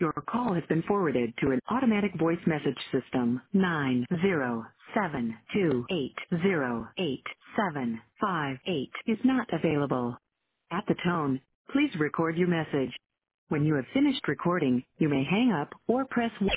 Your call has been forwarded to an automatic voice message system. 907280875 is not available. At the tone, please record your message. When you have finished recording, you may hang up or press 1.